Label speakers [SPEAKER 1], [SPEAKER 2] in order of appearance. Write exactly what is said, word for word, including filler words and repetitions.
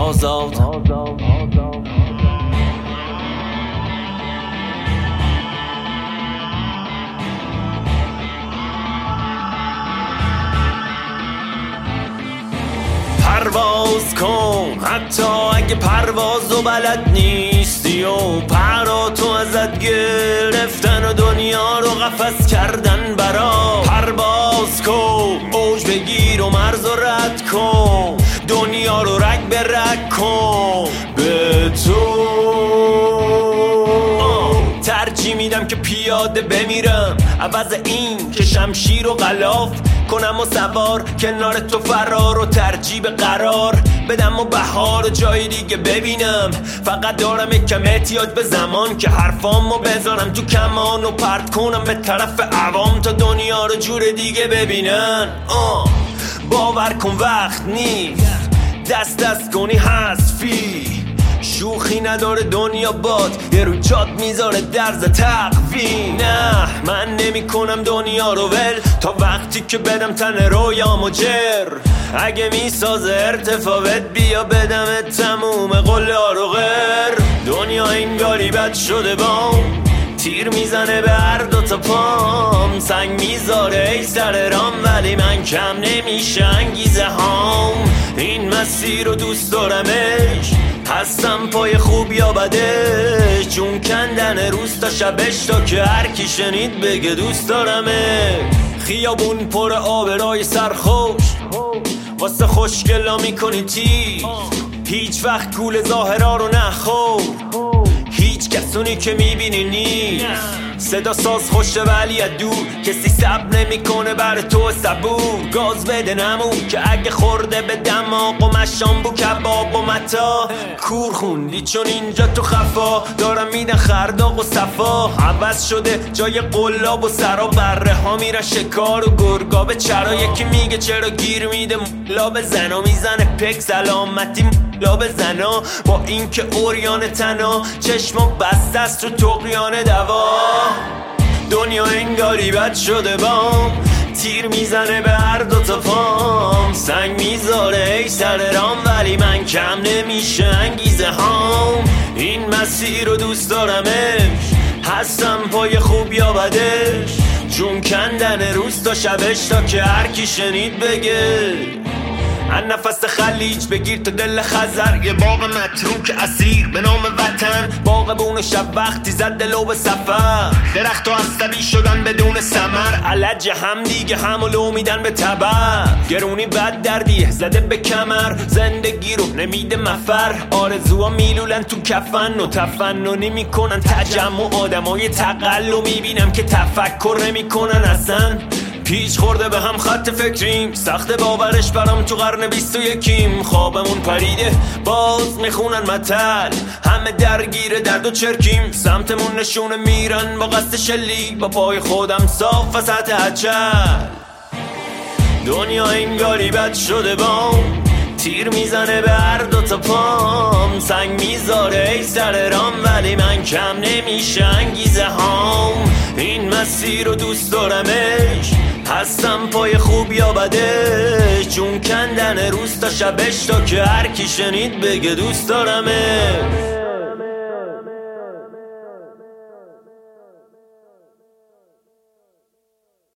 [SPEAKER 1] آزاد. پرواز کن حتی اگه پروازو بلد نیستی و پراتو ازت گرفتن و دنیا رو قفس کردن برا. پرواز کن اوج بگیر و مرز رو رد کن، دنیا رو رگ به رگ کن. به تو ترجیح میدم که پیاده بمیرم عوض این که شمشیر و غلاف کنم و سوار کنار تو فرار و ترجیح قرار بدم و بهار و جای دیگه ببینم. فقط دارم یک کم احتیاج به زمان که حرفامو بذارم تو کمان و پرت کنم به طرف عوام تا دنیا رو جور دیگه ببینن. آه باور کن وقت نیست دست دست کنی حذفی، شوخی نداره دنیا باد یه رو جاد میذاره درز تقویم. نه من نمی کنم دنیا رو ول تا وقتی که بدم تن رویام و جر. اگه میسازه ارتفاعت بیا بدم تموم قلار و غیر. دنیا انگاری بد شده بام تیر میزنه به هر دوتا پام، سنگ میذاره ای سر رام ولی من کم نمیشه انگیزه هام. این مسیر رو دوست دارمش هستم پای خوب یا بدش، چون کندن روز تا شبش تا که هر کی شنید بگه دوست دارمه. خیابون پر آبرای سرخوش واسه خوشگلا میکنی تیز، هیچ وقت گول ظاهرا رو نخور، هیچ کسونی که میبینی نیست. صدا ساز خوشه ولی از دور کسی سب نمیکنه بر تو صبور. گاز بده نمون که اگه خورده به دماغ و مشام بو کباب و متا کور خوندی چون اینجا تو خفا دارم میدن خرداق و صفا. عوض شده جای قلاب و سرا بره ها میرن شکار و گرگا به چرا. یکی میگه چرا گیر میده لا به زنا میزنه پک سلامتی لا به زنا با این که اوریان تنا چشما بسته است رو تقیان دوا. دنیا انگاری بد شده بام تیر میزنه به هر دوتا پام، سنگ میذاره ای سر رام ولی من کم نمیشه انگیزه هام. این مسیر رو دوست دارمش هستم پای خوب یا بدش، چون کندن روز تا شبش تا که هر کی شنید بگه. ان نفس خلیج بگیر تو دل خزر، یه باغ متروک اسیر به نام وطن. باغبون شب وقتی زد دلو به سفر، درخت و عصبی شدن بدون ثمر. علج هم دیگه همولو میدن به تبر، گرونی بد دردیه زده به کمر. زندگی رو نمیده مفر، آرزوها میلولن تو کفن و تفننی میکنن تجمع آدمای تقلو. میبینم که تفکر نمیکنن اصلا، پیچ خورده به هم خط فکریم، سخت باورش برام تو قرن بیست و یکیم. خوابمون پریده باز میخونن متل، همه درگیر درد و چرکیم. سمتمون نشونه میرن با قصد شلی، با پای خودم صاف وسط هچل. دنیا انگاری بد شده بام تیر میزنه به هر دوتا پام، سنگ میذاره ای سر رام ولی من کم نمیشه انگیزه هام. این مسیر رو دوست دارمش هستم پای خوب یا بدش، چون کندن روز تا شبش تا که هر کی شنید بگه دوست دارمش.